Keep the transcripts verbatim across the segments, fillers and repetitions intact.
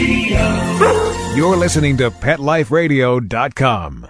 Radio. You're listening to pet life radio dot com.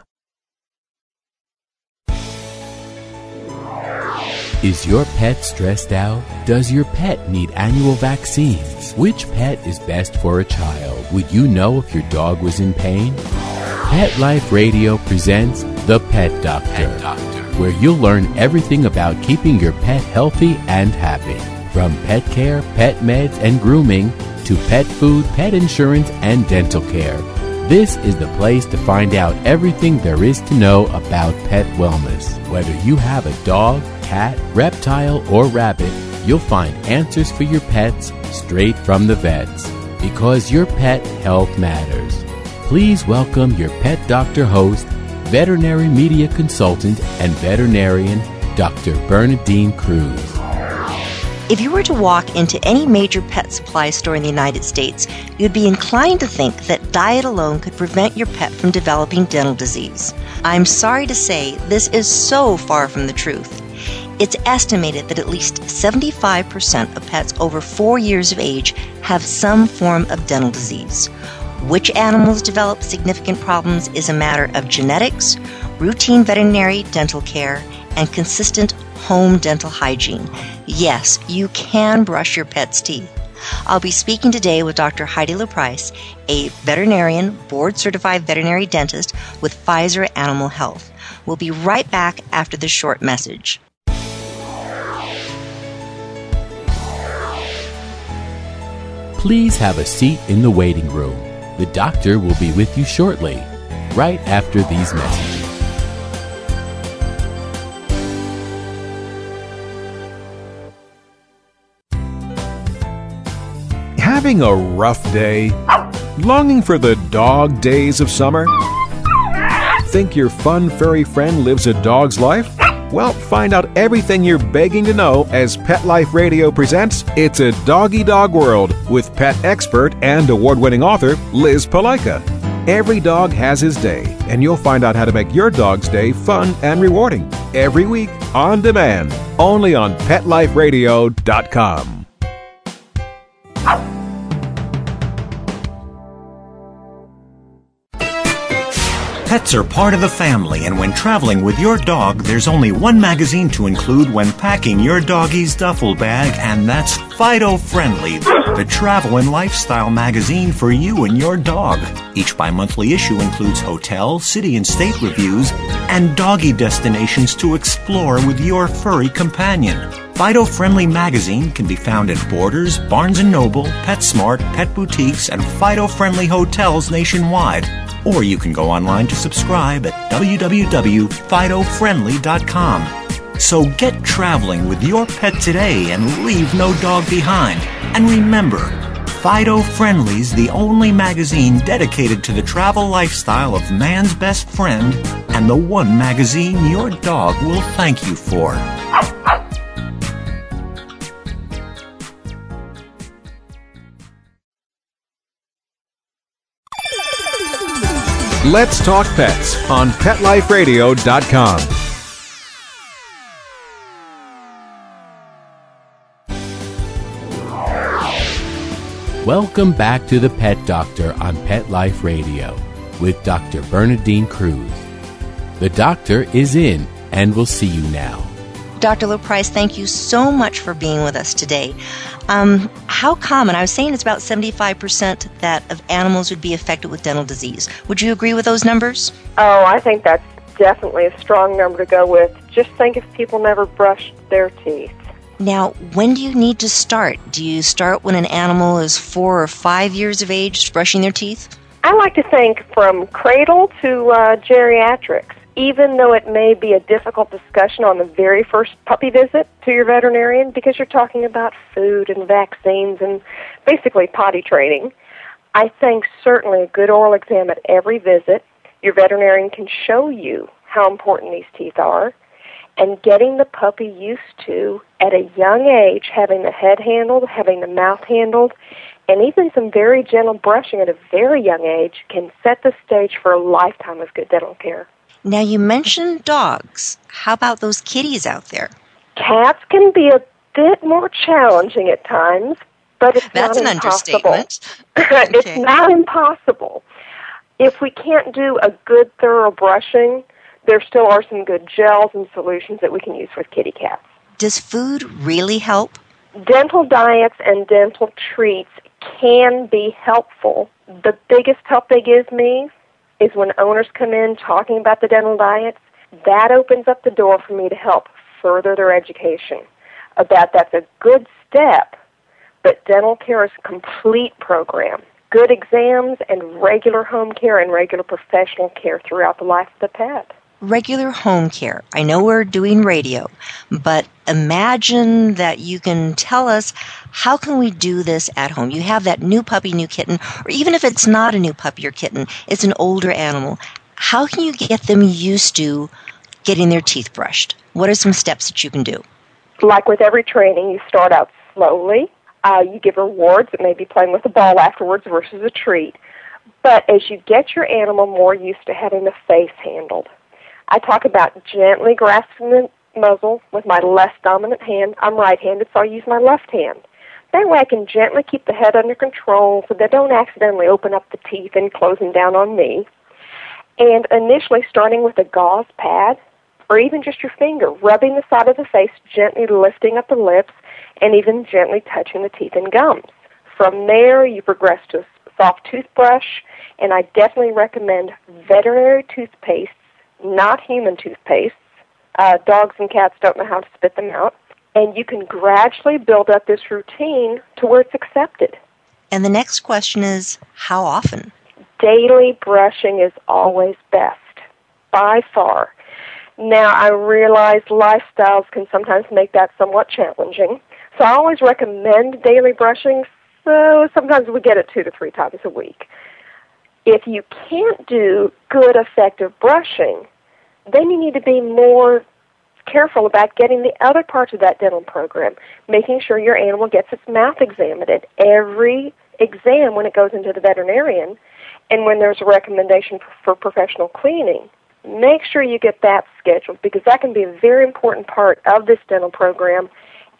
Is your pet stressed out? Does your pet need annual vaccines? Which pet is best for a child? Would you know if your dog was in pain? Pet Life Radio presents The Pet Doctor, Pet Doctor, where you'll learn everything about keeping your pet healthy and happy. From pet care, pet meds, and grooming, to pet food, pet insurance, and dental care. This is the place to find out everything there is to know about pet wellness. Whether you have a dog, cat, reptile, or rabbit, you'll find answers for your pets straight from the vets. Because your pet health matters. Please welcome your Pet Doctor host, veterinary media consultant, and veterinarian, Doctor Bernadine Cruz. If you were to walk into any major pet supply store in the United States, you'd be inclined to think that diet alone could prevent your pet from developing dental disease. I'm sorry to say this is so far from the truth. It's estimated that at least seventy-five percent of pets over four years of age have some form of dental disease. Which animals develop significant problems is a matter of genetics, routine veterinary dental care, and consistent home dental hygiene. Yes, you can brush your pet's teeth. I'll be speaking today with Doctor Heidi LaPrice, a veterinarian, board-certified veterinary dentist with Pfizer Animal Health. We'll be right back after this short message. Please have a seat in the waiting room. The doctor will be with you shortly, right after these messages. Having a rough day? Longing for the dog days of summer? Think your fun furry friend lives a dog's life? Well, find out everything you're begging to know as Pet Life Radio presents It's a Doggy Dog World with pet expert and award-winning author Liz Palaika. Every dog has his day, and you'll find out how to make your dog's day fun and rewarding every week on demand, only on pet life radio dot com. Pets are part of the family, and when traveling with your dog, there's only one magazine to include when packing your doggy's duffel bag, and that's Fido Friendly, the travel and lifestyle magazine for you and your dog. Each bi-monthly issue includes hotel, city, and state reviews, and doggy destinations to explore with your furry companion. Fido Friendly magazine can be found at Borders, Barnes and Noble, PetSmart, Pet Boutiques, and Fido Friendly hotels nationwide. Or you can go online to subscribe at w w w dot fido friendly dot com. So get traveling with your pet today and leave no dog behind. And remember, Fido Friendly's the only magazine dedicated to the travel lifestyle of man's best friend, and the one magazine your dog will thank you for. Let's Talk Pets on pet life radio dot com. Welcome back to the Pet Doctor on Pet Life Radio with Doctor Bernadine Cruz. The doctor is in, and we'll see you now. Doctor LaPrice, thank you so much for being with us today. Um, how common, I was saying it's about seventy-five percent that of animals would be affected with dental disease. Would you agree with those numbers? Oh, I think that's definitely a strong number to go with. Just think if people never brushed their teeth. Now, when do you need to start? Do you start when an animal is four or five years of age brushing their teeth? I like to think from cradle to uh, geriatrics. Even though it may be a difficult discussion on the very first puppy visit to your veterinarian, because you're talking about food and vaccines and basically potty training, I think certainly a good oral exam at every visit. Your veterinarian can show you how important these teeth are, and getting the puppy used to, at a young age, having the head handled, having the mouth handled, and even some very gentle brushing at a very young age can set the stage for a lifetime of good dental care. Now, you mentioned dogs. How about those kitties out there? Cats can be a bit more challenging at times, But it's That's not an impossible. understatement. It's Okay. not impossible. If we can't do a good, thorough brushing, there still are some good gels and solutions that we can use with kitty cats. Does food really help? Dental diets and dental treats can be helpful. The biggest help they give me is when owners come in talking about the dental diets. That opens up the door for me to help further their education about that's a good step, but dental care is a complete program. Good exams and regular home care and regular professional care throughout the life of the pet. Regular home care. I know we're doing radio, but imagine that you can tell us how can we do this at home. You have that new puppy, new kitten, or even if it's not a new puppy or kitten, it's an older animal. How can you get them used to getting their teeth brushed? What are some steps that you can do? Like with every training, you start out slowly. Uh, you give rewards. It may be playing with the ball afterwards versus a treat. But as you get your animal more used to having the face handled, I talk about gently grasping the muzzle with my less dominant hand. I'm right-handed, so I use my left hand. That way I can gently keep the head under control so they don't accidentally open up the teeth and closing down on me. And initially starting with a gauze pad or even just your finger, rubbing the side of the face, gently lifting up the lips, and even gently touching the teeth and gums. From there, you progress to a soft toothbrush, and I definitely recommend veterinary toothpaste, not human toothpaste. Uh, dogs and cats don't know how to spit them out. And you can gradually build up this routine to where it's accepted. And the next question is, how often? Daily brushing is always best, by far. Now, I realize lifestyles can sometimes make that somewhat challenging. So I always recommend daily brushing, so sometimes we get it two to three times a week. If you can't do good, effective brushing, then you need to be more careful about getting the other parts of that dental program, making sure your animal gets its mouth examined at every exam when it goes into the veterinarian, and when there's a recommendation for professional cleaning. Make sure you get that scheduled, because that can be a very important part of this dental program,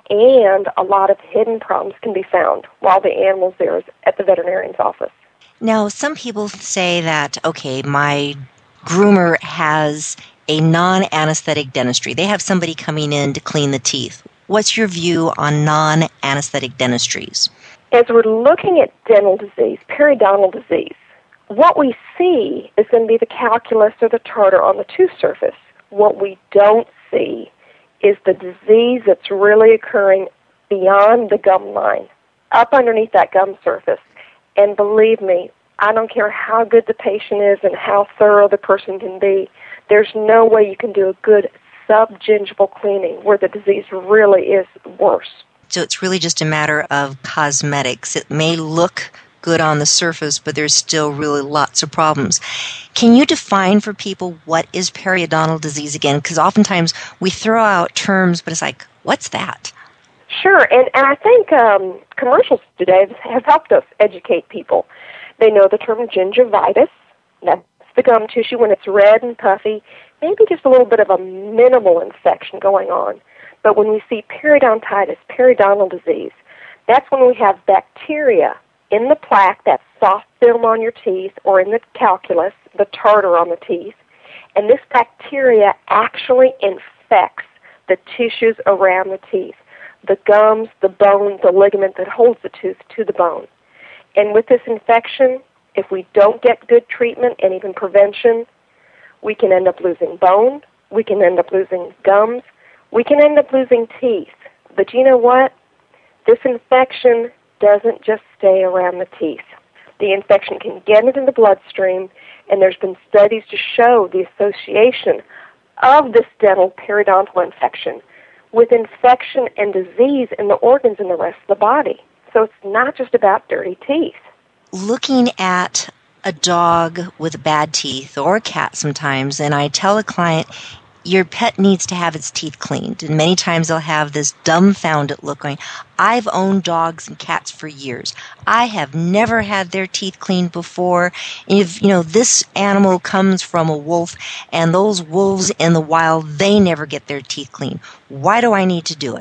and a lot of hidden problems can be found while the animal's there at the veterinarian's office. Now, some people say that, okay, my groomer has a non-anesthetic dentistry. They have somebody coming in to clean the teeth. What's your view on non-anesthetic dentistries? As we're looking at dental disease, periodontal disease, what we see is going to be the calculus or the tartar on the tooth surface. What we don't see is the disease that's really occurring beyond the gum line, up underneath that gum surface. And believe me, I don't care how good the patient is and how thorough the person can be, there's no way you can do a good subgingival cleaning where the disease really is worse. So it's really just a matter of cosmetics. It may look good on the surface, but there's still really lots of problems. Can you define for people what is periodontal disease again? Because oftentimes we throw out terms, but it's like, what's that? Sure, and, and I think um, commercials today have helped us educate people. They know the term gingivitis. That's the gum tissue when it's red and puffy, maybe just a little bit of a minimal infection going on. But when we see periodontitis, periodontal disease, that's when we have bacteria in the plaque, that soft film on your teeth, or in the calculus, the tartar on the teeth, and this bacteria actually infects the tissues around the teeth, the gums, the bone, the ligament that holds the tooth to the bone. And with this infection, if we don't get good treatment and even prevention, we can end up losing bone, we can end up losing gums, we can end up losing teeth. But you know what? This infection doesn't just stay around the teeth. The infection can get into the bloodstream, and there's been studies to show the association of this dental periodontal infection with infection and disease in the organs and the rest of the body. So it's not just about dirty teeth. Looking at a dog with bad teeth or a cat sometimes, and I tell a client, your pet needs to have its teeth cleaned. And many times they'll have this dumbfounded look going, I've owned dogs and cats for years. I have never had their teeth cleaned before. And if, you know, this animal comes from a wolf, and those wolves in the wild, they never get their teeth cleaned. Why do I need to do it?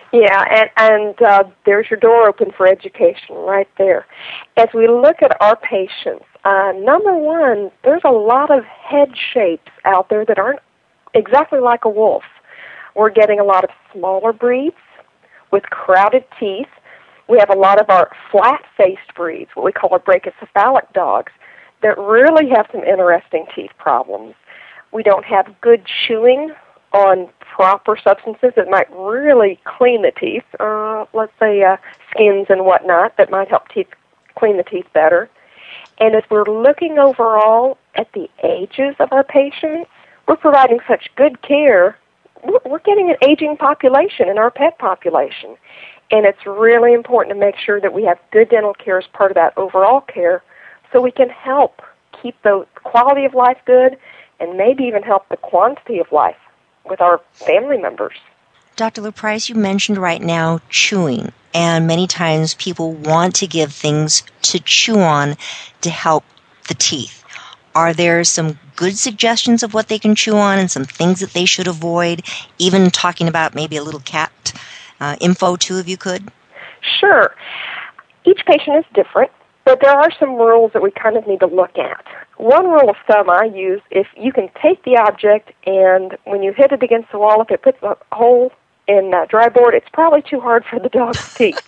Yeah, and, and uh, there's your door open for education right there. As we look at our patients, uh, number one, there's a lot of head shapes out there that aren't exactly like a wolf. We're getting a lot of smaller breeds with crowded teeth. We have a lot of our flat-faced breeds, what we call our brachycephalic dogs, that really have some interesting teeth problems. We don't have good chewing on proper substances that might really clean the teeth, uh, let's say uh, skins and whatnot that might help teeth clean the teeth better. And as we're looking overall at the ages of our patients, we're providing such good care. We're getting an aging population in our pet population. And it's really important to make sure that we have good dental care as part of that overall care so we can help keep the quality of life good and maybe even help the quantity of life with our family members. Doctor LaPrice, you mentioned right now chewing, and many times people want to give things to chew on to help the teeth. Are there some good suggestions of what they can chew on and some things that they should avoid, even talking about maybe a little cat uh, info too, if you could? Sure. Each patient is different, but there are some rules that we kind of need to look at. One rule of thumb I use, if you can take the object and when you hit it against the wall, if it puts a hole in uh, dry board, it's probably too hard for the dog's teeth.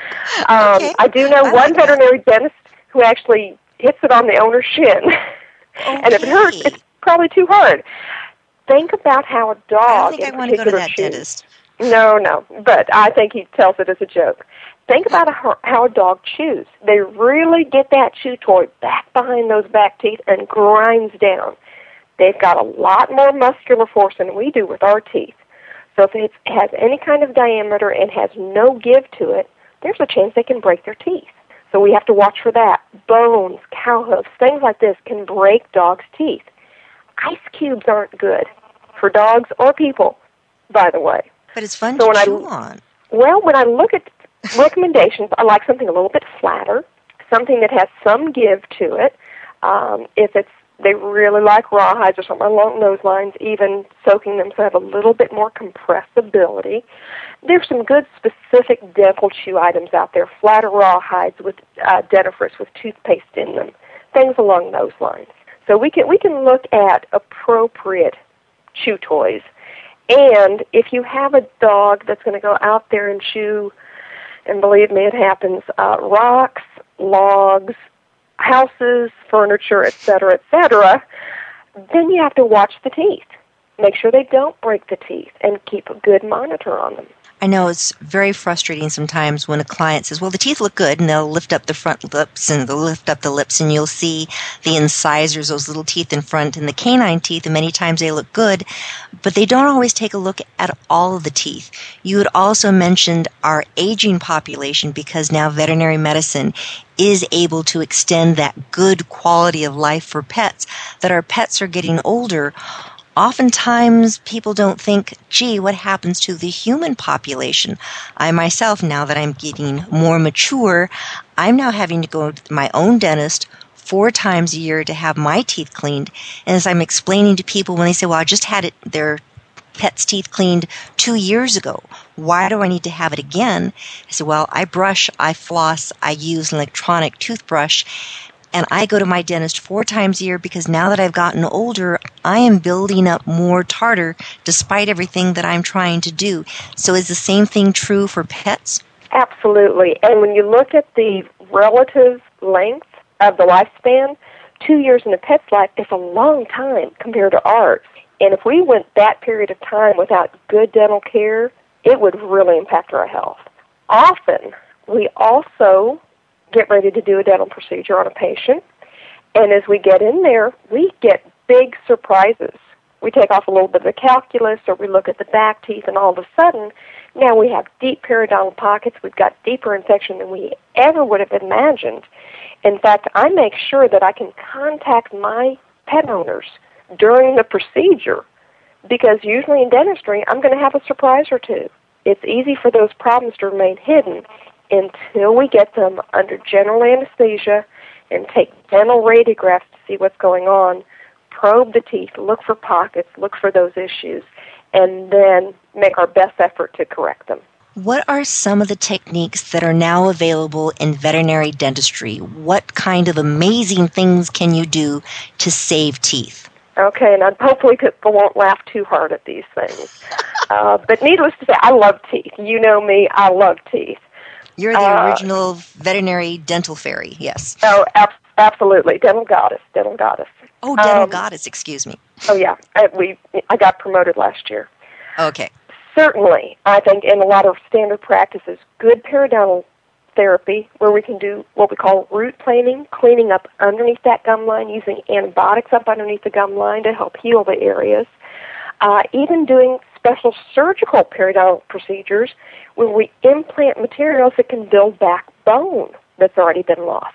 Um, okay. I do know I one like veterinary that. dentist who actually hits it on the owner's shin. Okay. And if it hurts, it's probably too hard. Think about how a dog I don't think in I want to go to that chews. dentist. No, no, but I think he tells it as a joke. Think about a, how a dog chews. They really get that chew toy back behind those back teeth and grinds down. They've got a lot more muscular force than we do with our teeth. So if it has any kind of diameter and has no give to it, there's a chance they can break their teeth. So we have to watch for that. Bones, cow hooves, things like this can break dogs' teeth. Ice cubes aren't good for dogs or people, by the way. But it's fun so to when chew I, on. Well, when I look at recommendations, I like something a little bit flatter, something that has some give to it. Um, if it's they really like rawhides or something along those lines, even soaking them so they have a little bit more compressibility. There's some good specific dental chew items out there, flatter rawhides with uh, dentifrice with toothpaste in them, things along those lines. So we can we can look at appropriate chew toys. And if you have a dog that's going to go out there and chew, and believe me, it happens, uh, rocks, logs, houses, furniture, et cetera, et cetera, then you have to watch the teeth. Make sure they don't break the teeth and keep a good monitor on them. I know it's very frustrating sometimes when a client says, well, the teeth look good, and they'll lift up the front lips and they'll lift up the lips, and you'll see the incisors, those little teeth in front, and the canine teeth, and many times they look good, but they don't always take a look at all of the teeth. You had also mentioned our aging population, because now veterinary medicine is able to extend that good quality of life for pets, that our pets are getting older. Oftentimes, people don't think, gee, what happens to the human population? I myself, now that I'm getting more mature, I'm now having to go to my own dentist four times a year to have my teeth cleaned. And as I'm explaining to people when they say, well, I just had it, their pet's teeth cleaned two years ago, why do I need to have it again? I said, well, I brush, I floss, I use an electronic toothbrush, and I go to my dentist four times a year because now that I've gotten older, I am building up more tartar despite everything that I'm trying to do. So is the same thing true for pets? Absolutely. And when you look at the relative length of the lifespan, two years in a pet's life is a long time compared to ours. And if we went that period of time without good dental care, it would really impact our health. Often, we also get ready to do a dental procedure on a patient, and as we get in there, we get big surprises. We take off a little bit of the calculus, or we look at the back teeth, and all of a sudden, now we have deep periodontal pockets. We've got deeper infection than we ever would have imagined. In fact, I make sure that I can contact my pet owners during the procedure, because usually in dentistry, I'm going to have a surprise or two. It's easy for those problems to remain hidden until we get them under general anesthesia and take dental radiographs to see what's going on, probe the teeth, look for pockets, look for those issues, and then make our best effort to correct them. What are some of the techniques that are now available in veterinary dentistry? What kind of amazing things can you do to save teeth? Okay, and hopefully people won't laugh too hard at these things. uh, but needless to say, I love teeth. You know me, I love teeth. You're the uh, original veterinary dental fairy, yes. Oh, ab- absolutely. Dental goddess, dental goddess. Oh, dental um, goddess, excuse me. Oh, yeah. I, we, I got promoted last year. Okay. Certainly, I think in a lot of standard practices, good periodontal therapy, where we can do what we call root planing, cleaning up underneath that gum line, using antibiotics up underneath the gum line to help heal the areas, uh, even doing special surgical periodontal procedures where we implant materials that can build back bone that's already been lost.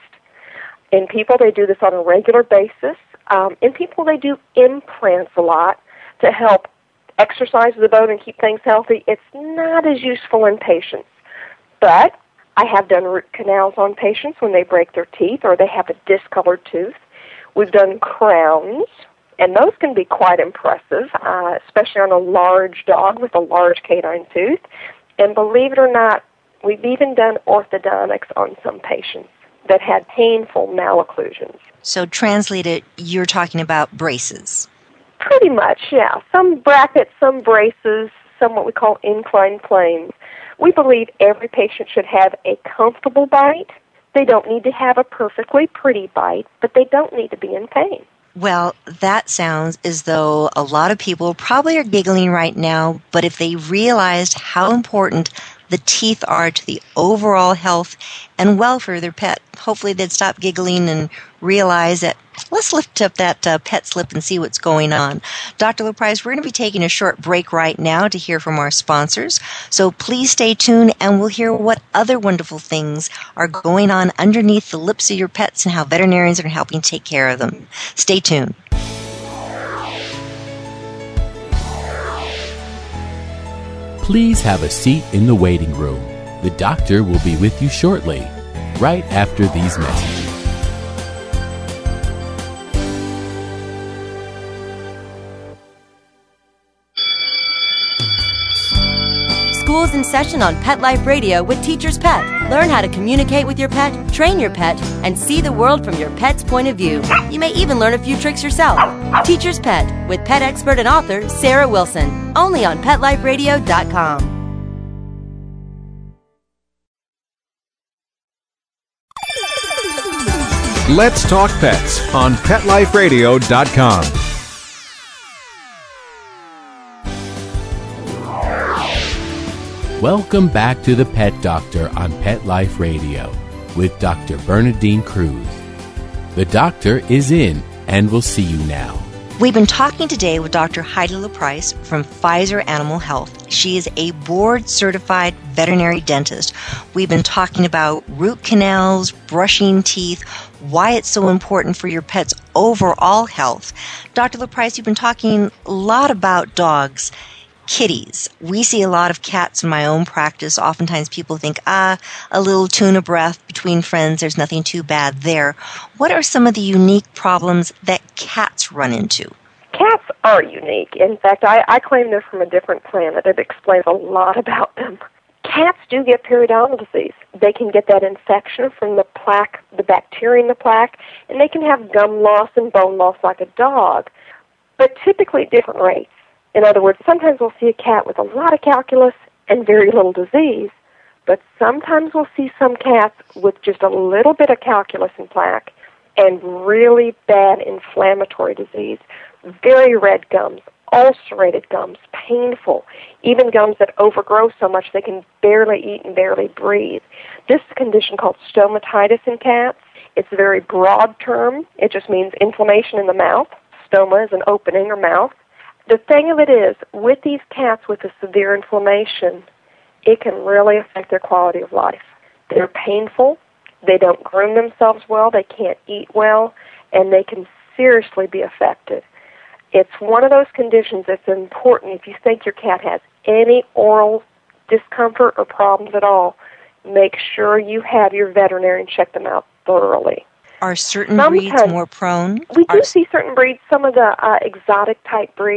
In people, they do this on a regular basis. Um, in people, they do implants a lot to help exercise the bone and keep things healthy. It's not as useful in patients, but I have done root canals on patients when they break their teeth or they have a discolored tooth. We've done crowns, and those can be quite impressive, uh, especially on a large dog with a large canine tooth. And believe it or not, we've even done orthodontics on some patients that had painful malocclusions. So translated, you're talking about braces. Pretty much, yeah. Some brackets, some braces, some what we call inclined planes. We believe every patient should have a comfortable bite. They don't need to have a perfectly pretty bite, but they don't need to be in pain. Well, that sounds as though a lot of people probably are giggling right now, but if they realized how important the teeth are to the overall health and welfare of their pet, hopefully they'd stop giggling and realize that let's lift up that uh, pet slip and see what's going on. Doctor LaPrice, we're going to be taking a short break right now to hear from our sponsors. So please stay tuned and we'll hear what other wonderful things are going on underneath the lips of your pets and how veterinarians are helping take care of them. Stay tuned. Please have a seat in the waiting room. The doctor will be with you shortly, right after these messages. School's in session on Pet Life Radio with Teacher's Pet. Learn how to communicate with your pet, train your pet, and see the world from your pet's point of view. You may even learn a few tricks yourself. Teacher's Pet with pet expert and author Sarah Wilson. Only on pet life radio dot com. Let's Talk Pets on pet life radio dot com. Welcome back to the Pet Doctor on Pet Life Radio with Doctor Bernadine Cruz. The doctor is in and will see you now. We've been talking today with Doctor Heidi LaPrice from Pfizer Animal Health. She is a board-certified veterinary dentist. We've been talking about root canals, brushing teeth, why it's so important for your pet's overall health. Doctor LaPrice, you've been talking a lot about dogs. Kitties. We see a lot of cats in my own practice. Oftentimes people think, ah, a little tuna breath between friends, there's nothing too bad there. What are some of the unique problems that cats run into? Cats are unique. In fact, I, I claim they're from a different planet. It explains a lot about them. Cats do get periodontal disease. They can get that infection from the plaque, the bacteria in the plaque, and they can have gum loss and bone loss like a dog, but typically at different rates. In other words, sometimes we'll see a cat with a lot of calculus and very little disease, but sometimes we'll see some cats with just a little bit of calculus and plaque and really bad inflammatory disease, very red gums, ulcerated gums, painful, even gums that overgrow so much they can barely eat and barely breathe. This is a condition called stomatitis in cats. It's a very broad term. It just means inflammation in the mouth. Stoma is an opening or mouth. The thing of it is, with these cats with a severe inflammation, it can really affect their quality of life. They're painful, they don't groom themselves well, they can't eat well, and they can seriously be affected. It's one of those conditions that's important. If you think your cat has any oral discomfort or problems at all, make sure you have your veterinarian check them out thoroughly. Are certain Sometimes breeds more prone? We do Are... see certain breeds, some of the uh, exotic type breeds,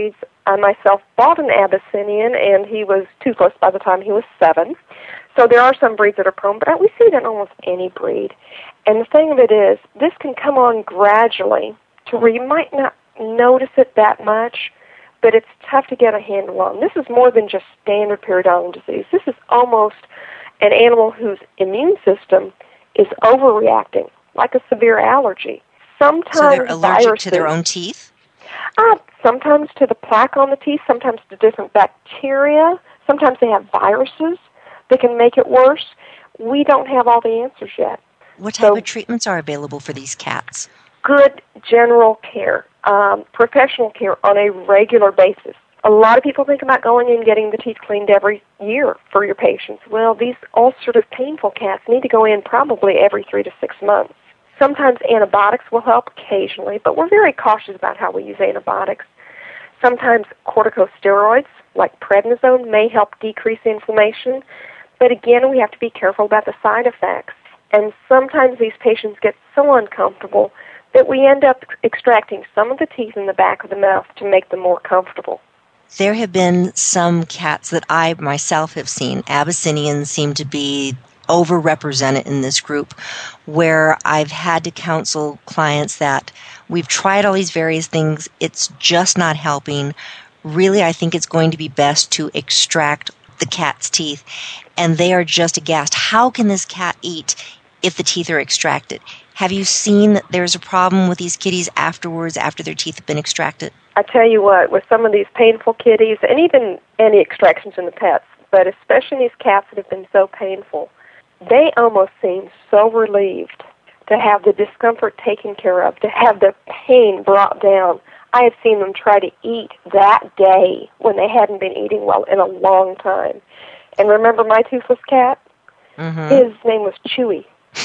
I myself bought an Abyssinian, and he was toothless by the time he was seven. So there are some breeds that are prone, but we see it in almost any breed. And the thing of it is, this can come on gradually to where you might not notice it that much, but it's tough to get a handle on. This is more than just standard periodontal disease. This is almost an animal whose immune system is overreacting, like a severe allergy. Sometimes so they're allergic viruses, to their own teeth? Uh, sometimes to the plaque on the teeth, sometimes to different bacteria. Sometimes they have viruses that can make it worse. We don't have all the answers yet. What type so, of treatments are available for these cats? Good general care, um, professional care on a regular basis. A lot of people think about going and getting the teeth cleaned every year for your patients. Well, these ulcerative painful cats need to go in probably every three to six months. Sometimes antibiotics will help occasionally, but we're very cautious about how we use antibiotics. Sometimes corticosteroids, like prednisone, may help decrease inflammation, but again, we have to be careful about the side effects. And sometimes these patients get so uncomfortable that we end up extracting some of the teeth in the back of the mouth to make them more comfortable. There have been some cats that I myself have seen. Abyssinians seem to be overrepresented in this group, where I've had to counsel clients that we've tried all these various things, it's just not helping. Really, I think it's going to be best to extract the cat's teeth, and they are just aghast. How can this cat eat if the teeth are extracted? Have you seen that there's a problem with these kitties afterwards, after their teeth have been extracted? I tell you what, with some of these painful kitties, and even any extractions in the pets, but especially these cats that have been so painful, they almost seem so relieved to have the discomfort taken care of, to have the pain brought down. I have seen them try to eat that day when they hadn't been eating well in a long time. And remember my toothless cat? Mm-hmm. His name was Chewy.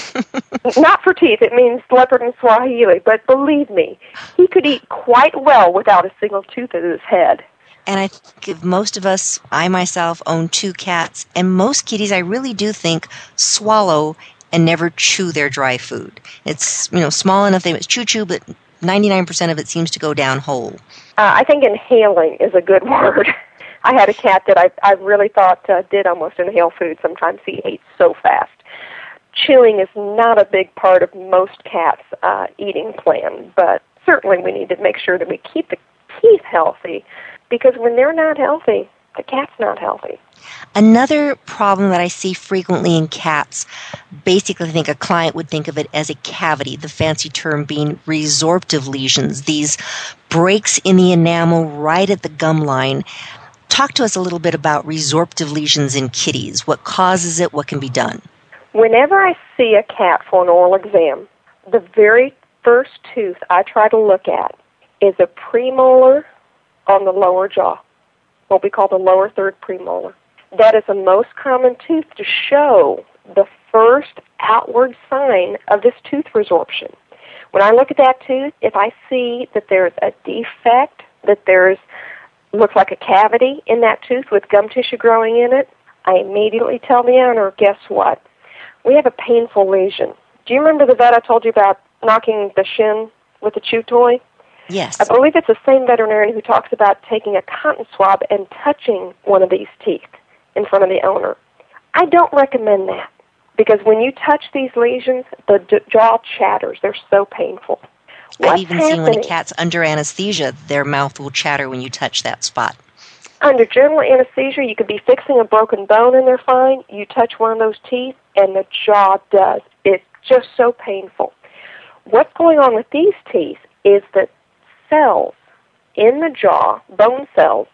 Not for teeth, it means leopard in Swahili, but believe me, he could eat quite well without a single tooth in his head. And I think if most of us, I myself own two cats, and most kitties I really do think swallow and never chew their dry food. It's, you know, small enough they chew chew, but ninety-nine percent of it seems to go down whole. Uh, I think inhaling is a good word. I had a cat that I I really thought uh, did almost inhale food. Sometimes he ate so fast. Chewing is not a big part of most cats' uh, eating plan, but certainly we need to make sure that we keep the teeth healthy, because when they're not healthy, the cat's not healthy. Another problem that I see frequently in cats, basically I think a client would think of it as a cavity, the fancy term being resorptive lesions, these breaks in the enamel right at the gum line. Talk to us a little bit about resorptive lesions in kitties. What causes it? What can be done? Whenever I see a cat for an oral exam, the very first tooth I try to look at is a premolar on the lower jaw, what we call the lower third premolar. That is the most common tooth to show the first outward sign of this tooth resorption. When I look at that tooth, if I see that there's a defect, that there's looks like a cavity in that tooth with gum tissue growing in it, I immediately tell the owner, guess what? We have a painful lesion. Do you remember the vet I told you about knocking the shin with a chew toy? Yes. I believe it's the same veterinarian who talks about taking a cotton swab and touching one of these teeth in front of the owner. I don't recommend that, because when you touch these lesions, the d- jaw chatters. They're so painful. What's I've even happening? seen when a cat's under anesthesia, their mouth will chatter when you touch that spot. Under general anesthesia, you could be fixing a broken bone and they're fine. You touch one of those teeth, and the jaw does. It's just so painful. What's going on with these teeth is that cells in the jaw, bone cells,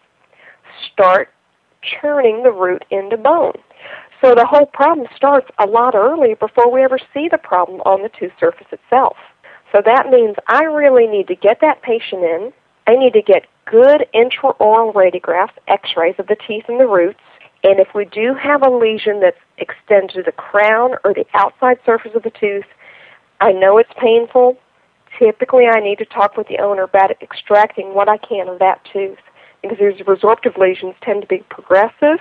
start churning the root into bone. So the whole problem starts a lot earlier before we ever see the problem on the tooth surface itself. So that means I really need to get that patient in. I need to get good intraoral radiographs, x-rays of the teeth and the roots. And if we do have a lesion that's extended to the crown or the outside surface of the tooth, I know it's painful. Typically, I need to talk with the owner about extracting what I can of that tooth, because these resorptive lesions tend to be progressive,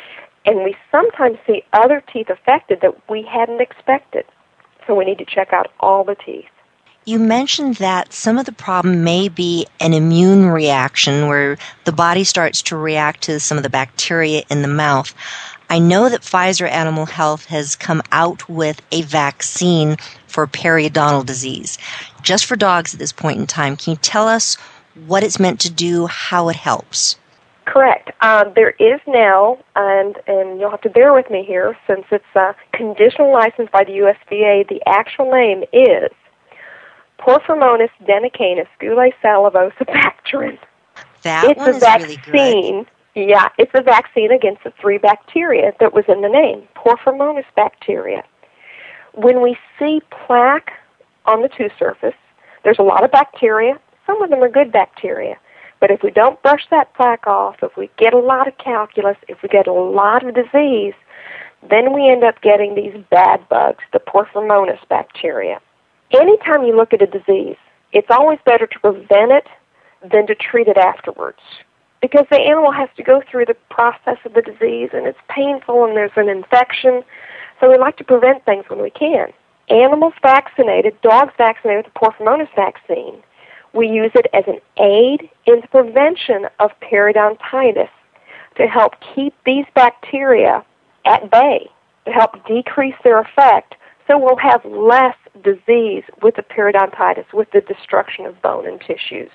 and we sometimes see other teeth affected that we hadn't expected. So we need to check out all the teeth. You mentioned that some of the problem may be an immune reaction where the body starts to react to some of the bacteria in the mouth. I know that Pfizer Animal Health has come out with a vaccine for periodontal disease, just for dogs at this point in time. Can you tell us what it's meant to do, how it helps? Correct. Uh, there is now, and, and you'll have to bear with me here, since it's uh, conditional licensed by the U S D A, the actual name is Porphyromonas denicanus gule salivosabacterin. That it's one a is vaccine, really good. Yeah, it's a vaccine against the three bacteria that was in the name, Porphyromonas bacteria. When we see plaque on the tooth surface, there's a lot of bacteria. Some of them are good bacteria. But if we don't brush that plaque off, if we get a lot of calculus, if we get a lot of disease, then we end up getting these bad bugs, the Porphyromonas bacteria. Anytime you look at a disease, it's always better to prevent it than to treat it afterwards, because the animal has to go through the process of the disease, and it's painful, and there's an infection. So we like to prevent things when we can. Animals vaccinated, dogs vaccinated with the Porphyromonas vaccine, we use it as an aid in the prevention of periodontitis to help keep these bacteria at bay, to help decrease their effect, so we'll have less disease with the periodontitis, with the destruction of bone and tissues.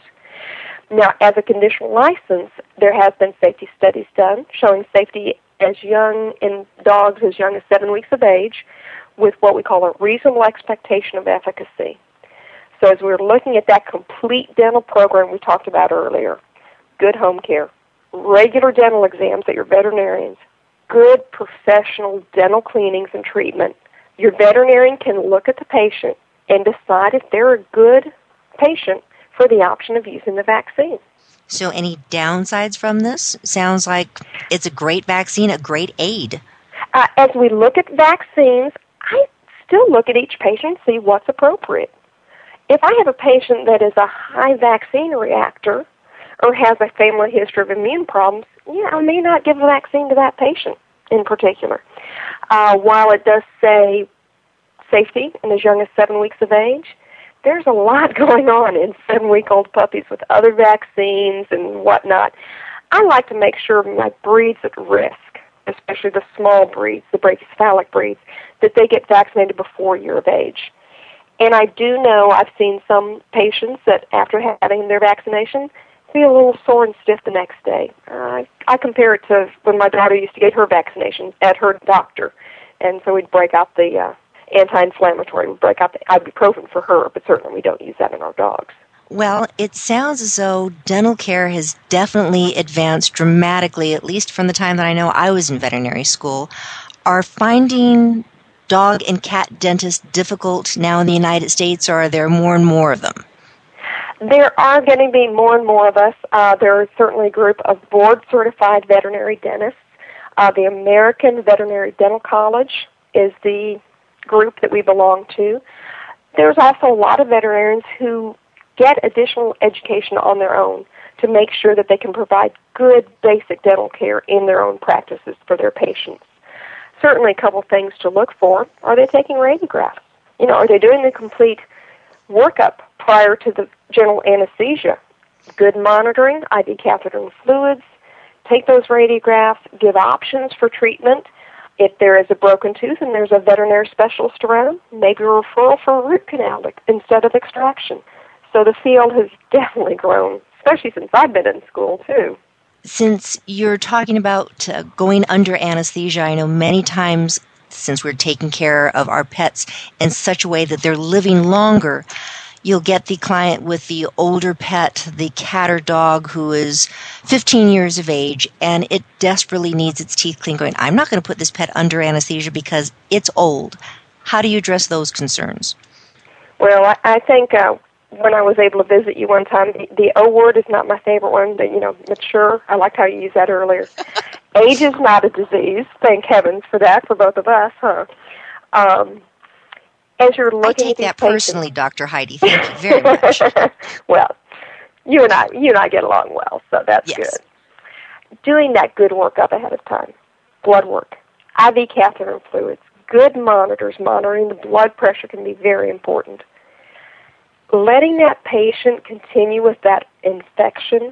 Now, as a conditional license, there has been safety studies done showing safety as young in dogs as young as seven weeks of age with what we call a reasonable expectation of efficacy. So as we're looking at that complete dental program we talked about earlier, good home care, regular dental exams at your veterinarians, good professional dental cleanings and treatment, your veterinarian can look at the patient and decide if they're a good patient for the option of using the vaccine. So any downsides from this? Sounds like it's a great vaccine, a great aid. Uh, as we look at vaccines, I still look at each patient and see what's appropriate. If I have a patient that is a high vaccine reactor or has a family history of immune problems, yeah, I may not give a vaccine to that patient in particular. Uh, while it does say safety in as young as seven weeks of age, there's a lot going on in seven-week-old puppies with other vaccines and whatnot. I like to make sure my breeds at risk, especially the small breeds, the brachycephalic breeds, that they get vaccinated before a year of age. And I do know I've seen some patients that after having their vaccination feel a little sore and stiff the next day. Uh, I compare it to when my daughter used to get her vaccination at her doctor. And so we'd break out the uh, anti-inflammatory, we'd break out the ibuprofen for her, but certainly we don't use that in our dogs. Well, it sounds as though dental care has definitely advanced dramatically, at least from the time that I know I was in veterinary school. Are finding dog and cat dentists difficult now in the United States, or are there more and more of them? There are going to be more and more of us. Uh, there is certainly a group of board-certified veterinary dentists. Uh, the American Veterinary Dental College is the group that we belong to. There's also a lot of veterinarians who get additional education on their own to make sure that they can provide good basic dental care in their own practices for their patients. Certainly a couple things to look for. Are they taking radiographs? You know, are they doing the complete workup prior to the general anesthesia? Good monitoring, I V catheter and fluids, take those radiographs, give options for treatment. If there is a broken tooth and there's a veterinary specialist around, maybe a referral for a root canal instead of extraction. So the field has definitely grown, especially since I've been in school, too. Since you're talking about uh, going under anesthesia, I know many times since we're taking care of our pets in such a way that they're living longer, you'll get the client with the older pet, the cat or dog who is fifteen years of age, and it desperately needs its teeth cleaned, going, I'm not going to put this pet under anesthesia because it's old. How do you address those concerns? Well, I, I think uh, when I was able to visit you one time, the, the O word is not my favorite one, but, you know, mature. I liked how you used that earlier. Age is not a disease. Thank heavens for that, for both of us, huh? Um, as you're looking I take at that patients, personally, Doctor Heidi. Thank you very much. Well, you and I, you and I get along well, so that's yes. good. Doing that good workup ahead of time, blood work, I V catheter and fluids, good monitors, monitoring the blood pressure can be very important. letting that patient continue with that infection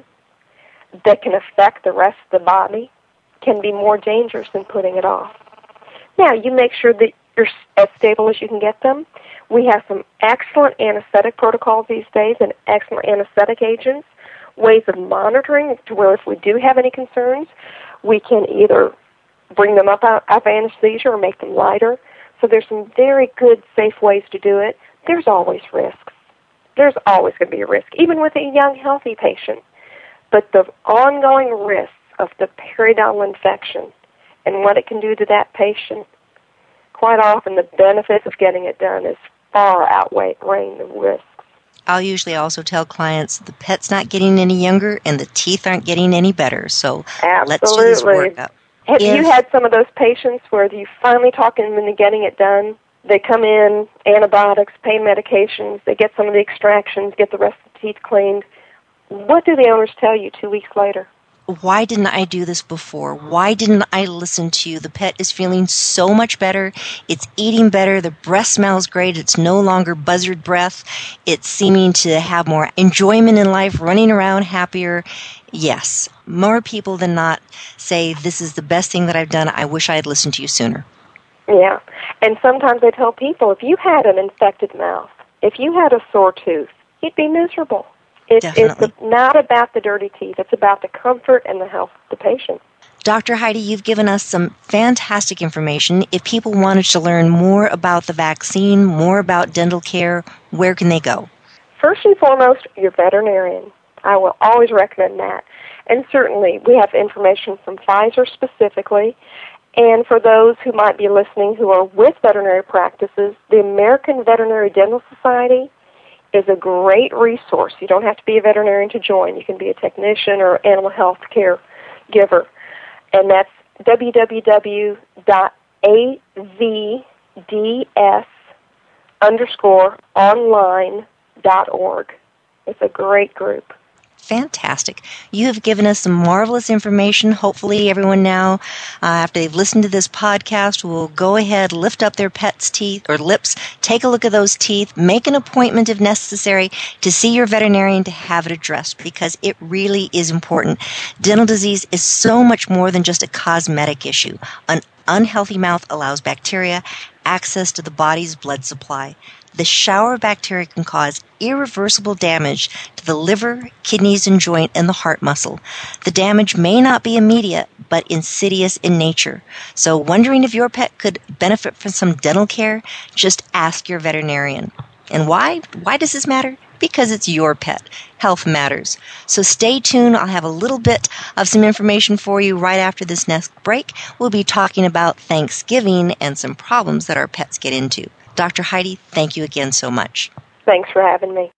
that can affect the rest of the body can be more dangerous than putting it off. Now, you make sure that you're as stable as you can get them. We have some excellent anesthetic protocols these days and excellent anesthetic agents, ways of monitoring to where if we do have any concerns, we can either bring them up out of anesthesia or make them lighter. So there's some very good, safe ways to do it. There's always risks. There's always going to be a risk, even with a young, healthy patient. But the ongoing risks of the periodontal infection and what it can do to that patient, quite often the benefits of getting it done is far outweighing the risks. I'll usually also tell clients the pet's not getting any younger and the teeth aren't getting any better, so Absolutely. let's do this workup. Have if, you had some of those patients where you finally talk them into getting it done? They come in, antibiotics, pain medications, they get some of the extractions, get the rest of the teeth cleaned. What do the owners tell you two weeks later? Why didn't I do this before? Why didn't I listen to you? The pet is feeling so much better. It's eating better. The breath smells great. It's no longer buzzard breath. It's seeming to have more enjoyment in life, running around happier. Yes, more people than not say, this is the best thing that I've done. I wish I had listened to you sooner. Yeah, and sometimes I tell people, if you had an infected mouth, if you had a sore tooth, you'd be miserable. It, it's not about the dirty teeth. It's about the comfort and the health of the patient. Doctor Heidi, you've given us some fantastic information. If people wanted to learn more about the vaccine, more about dental care, where can they go? First and foremost, your veterinarian. I will always recommend that. And certainly, we have information from Pfizer specifically. And for those who might be listening who are with veterinary practices, the American Veterinary Dental Society is a great resource. You don't have to be a veterinarian to join. You can be a technician or animal health care giver. And that's w w w dot a v d s underscore online dot org. It's a great group. Fantastic. You have given us some marvelous information. Hopefully everyone now, uh, after they've listened to this podcast, will go ahead, lift up their pet's teeth or lips, take a look at those teeth, make an appointment if necessary to see your veterinarian to have it addressed, because it really is important. Dental disease is so much more than just a cosmetic issue. An unhealthy mouth allows bacteria access to the body's blood supply. The shower of bacteria can cause irreversible damage to the liver, kidneys, and joint and the heart muscle. The damage may not be immediate, but insidious in nature. So wondering if your pet could benefit from some dental care? Just ask your veterinarian. And why? Why does this matter? Because it's your pet. Health matters. So stay tuned. I'll have a little bit of some information for you right after this next break. We'll be talking about Thanksgiving and some problems that our pets get into. Doctor Heidi, thank you again so much. Thanks for having me.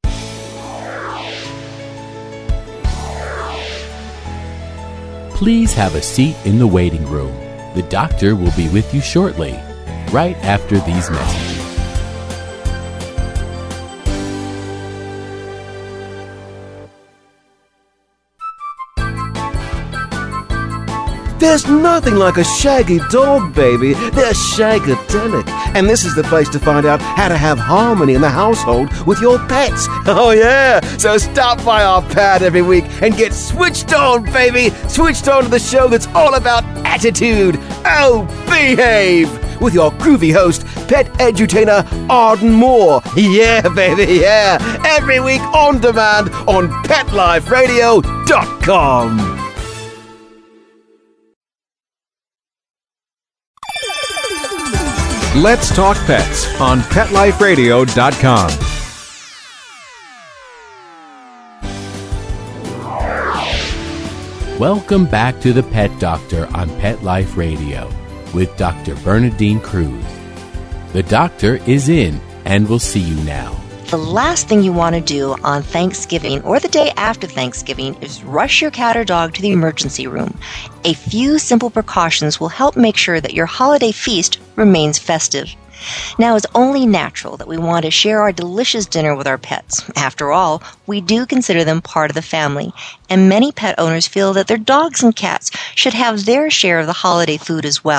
Please have a seat in the waiting room. The doctor will be with you shortly, right after these messages. There's nothing like a shaggy dog, baby. They're shagadelic. And this is the place to find out how to have harmony in the household with your pets. Oh, yeah. So stop by our pad every week and get switched on, baby. Switched on to the show that's all about attitude. Oh, behave. With your groovy host, pet edutainer Arden Moore. Yeah, baby, yeah. Every week on demand on pet life radio dot com. Let's Talk Pets on pet life radio dot com. Welcome back to the Pet Doctor on Pet Life Radio with Doctor Bernadine Cruz. The doctor is in and will see you now. The last thing you want to do on Thanksgiving or the day after Thanksgiving is rush your cat or dog to the emergency room. A few simple precautions will help make sure that your holiday feast remains festive. Now, it's only natural that we want to share our delicious dinner with our pets. After all, we do consider them part of the family, and many pet owners feel that their dogs and cats should have their share of the holiday food as well.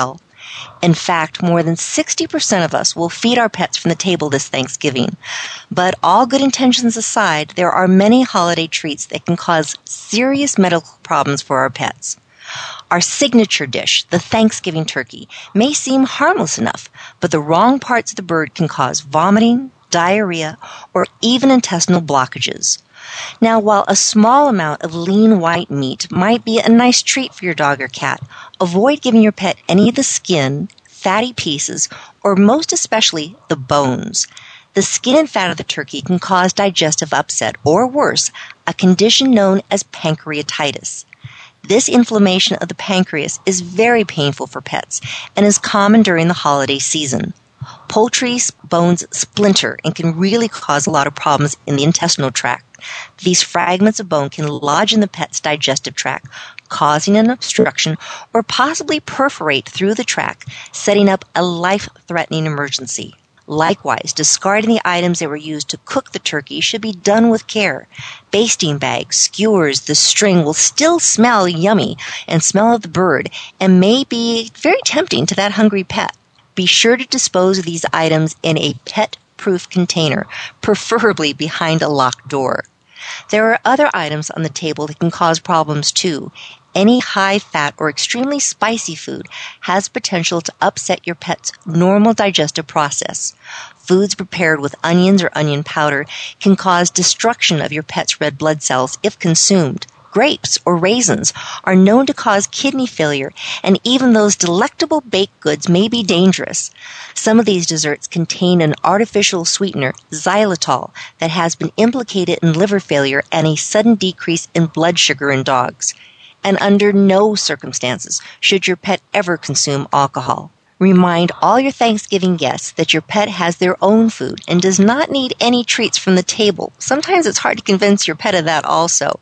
In fact, more than sixty percent of us will feed our pets from the table this Thanksgiving. But all good intentions aside, there are many holiday treats that can cause serious medical problems for our pets. Our signature dish, the Thanksgiving turkey, may seem harmless enough, but the wrong parts of the bird can cause vomiting, diarrhea, or even intestinal blockages. Now, while a small amount of lean white meat might be a nice treat for your dog or cat, avoid giving your pet any of the skin, fatty pieces, or most especially the bones. The skin and fat of the turkey can cause digestive upset, or worse, a condition known as pancreatitis. This inflammation of the pancreas is very painful for pets and is common during the holiday season. Poultry's bones splinter and can really cause a lot of problems in the intestinal tract. These fragments of bone can lodge in the pet's digestive tract, causing an obstruction or possibly perforate through the tract, setting up a life-threatening emergency. Likewise, discarding the items that were used to cook the turkey should be done with care. Basting bags, skewers, the string will still smell yummy and smell of the bird and may be very tempting to that hungry pet. Be sure to dispose of these items in a pet-proof container, preferably behind a locked door. There are other items on the table that can cause problems too. Any high-fat or extremely spicy food has potential to upset your pet's normal digestive process. Foods prepared with onions or onion powder can cause destruction of your pet's red blood cells if consumed. Grapes or raisins are known to cause kidney failure, and even those delectable baked goods may be dangerous. Some of these desserts contain an artificial sweetener, xylitol, that has been implicated in liver failure and a sudden decrease in blood sugar in dogs. And under no circumstances should your pet ever consume alcohol. Remind all your Thanksgiving guests that your pet has their own food and does not need any treats from the table. Sometimes it's hard to convince your pet of that also.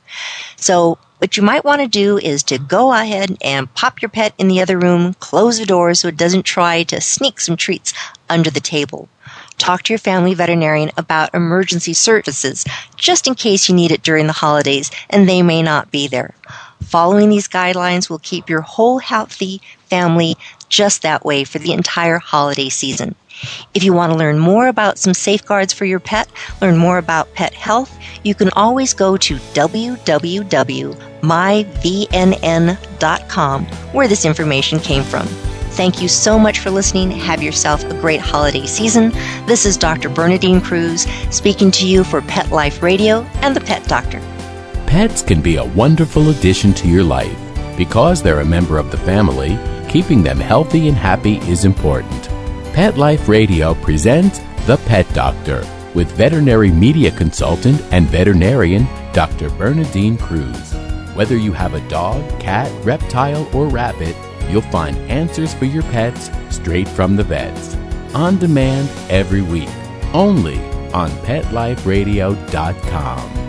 So what you might want to do is to go ahead and pop your pet in the other room, close the door so it doesn't try to sneak some treats under the table. Talk to your family veterinarian about emergency services just in case you need it during the holidays and they may not be there. Following these guidelines will keep your whole healthy family just that way for the entire holiday season. If you want to learn more about some safeguards for your pet, learn more about pet health, you can always go to w w w dot my v n n dot com where this information came from. Thank you so much for listening. Have yourself a great holiday season. This is Doctor Bernadine Cruz speaking to you for Pet Life Radio and the Pet Doctor. Pets can be a wonderful addition to your life. Because they're a member of the family, keeping them healthy and happy is important. Pet Life Radio presents The Pet Doctor with veterinary media consultant and veterinarian Doctor Bernadine Cruz. Whether you have a dog, cat, reptile, or rabbit, you'll find answers for your pets straight from the vets. On demand every week, only on pet life radio dot com.